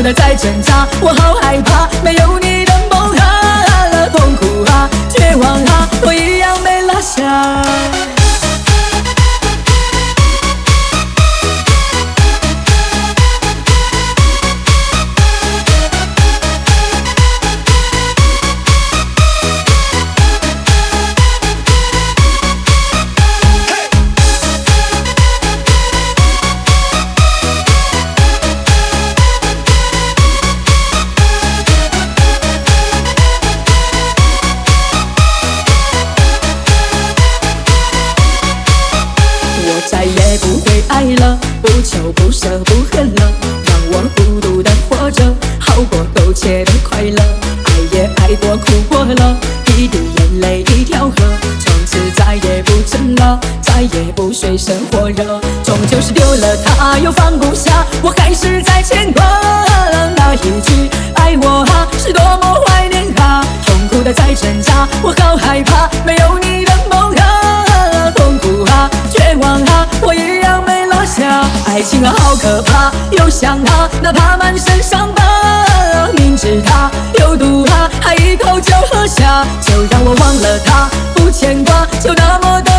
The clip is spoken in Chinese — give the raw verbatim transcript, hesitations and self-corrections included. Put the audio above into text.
的在挣扎，我好害怕，没有你的梦啊，痛苦啊，绝望啊，我一样没落下。再也不会爱了，不求不舍不恨了，让我孤独的活着，好过苟且的快乐。爱也爱过，哭过了，一滴眼泪一条河，从此再也不争了，再也不水深火热。终究是丢了他，又放不下，我还是在牵挂那一句爱我啊，是多么怀念啊，痛苦的在挣扎，我好害怕，没有你的梦啊，痛苦啊，绝望啊，我一样没落下。爱情啊好可怕，又想他，哪怕满身伤疤，明知它有毒啊，还一口就喝下。就让我忘了他，不牵挂，就那么的